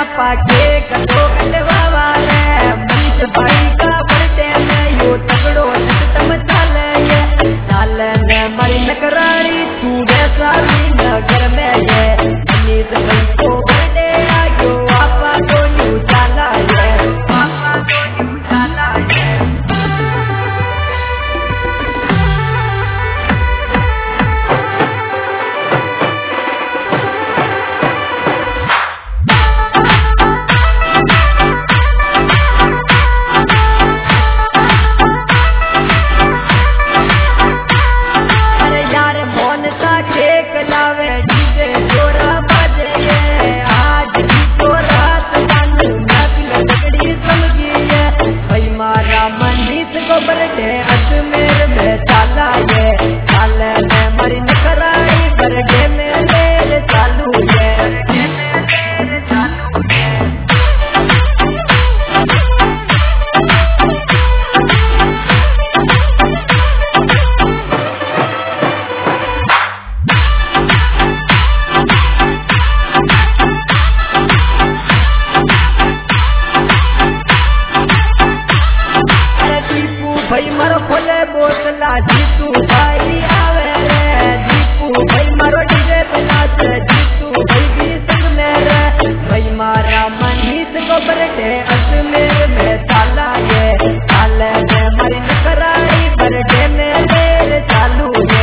पाके कटो कटवा रे मनीष भाई का बर्थडे में यो तगड़ो सिस्टम चाले ने मरी नकराड़ी तू जैसा भी नगर में ये मनीष भाई को बर्थडे आयो आपा तो न्यू चाला ये आपा तो न्यू चाला ये बर्थडे अजमेर में चाला ये चाले में मरी नकराई बर्थडे में मेरे चालू ये भाई मारो खोले बोतला जीतू भाई आवे रे जीतू भाई मारो डीजे पे नाचे जीतू भाई भी संग में रे भाई मारा मनीष को बर्थडे अजमेर में चाला ये चाले में मरी नकराई बर्थडे में मेरे चालू ये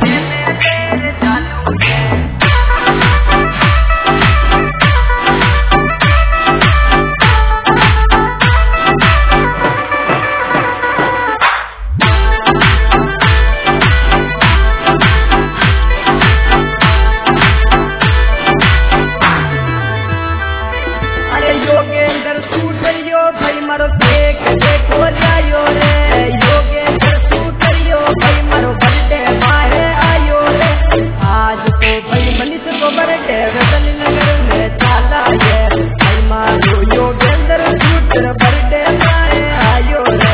योगेंद्र सूटरियो भाई मारो केक देखो जायो रे योगेंद्र सूटरियो भाई मारो बर्थडे माहे आयो रे आज तो भाई मनीष को बर्थडे वैशाली नगर में चाला ये भाई मारो योगेंद्र सूटर बर्थडे माहे आयो रे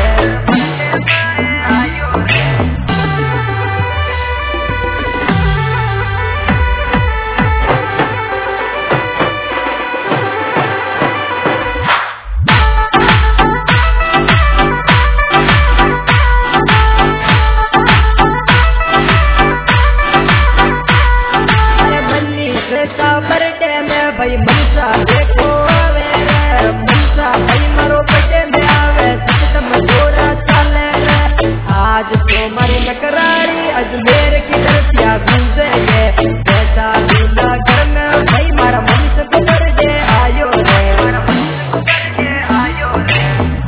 बर्थडे में भाई मनसा देखो आवे रे मनसा भाई मारो बर्थडे में आवे सिस्टम जोरा चाले रे आज तो मरी नकरारी अजमेर की दरसिया गुंजे ये जैसा दूल्हा घर में भाई मारा मनीष को बर्थडे आयो रे मारा मनीष को बर्थडे आयो रे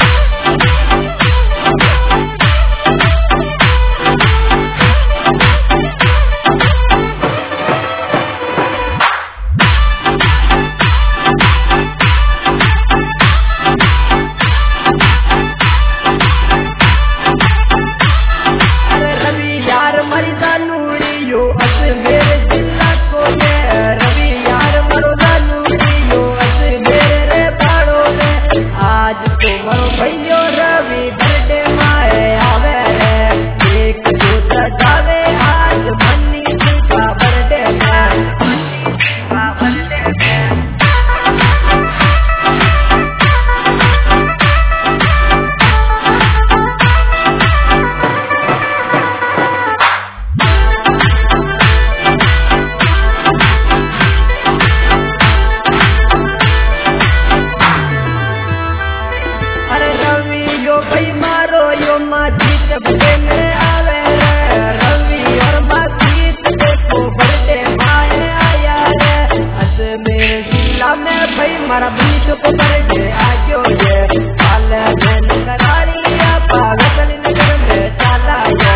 मारा बीच को बर्थडे आयो ये चाले में नकरारी आपा वैशाली नगर में चाला ये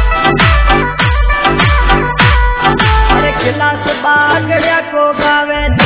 बागड़िया को गावे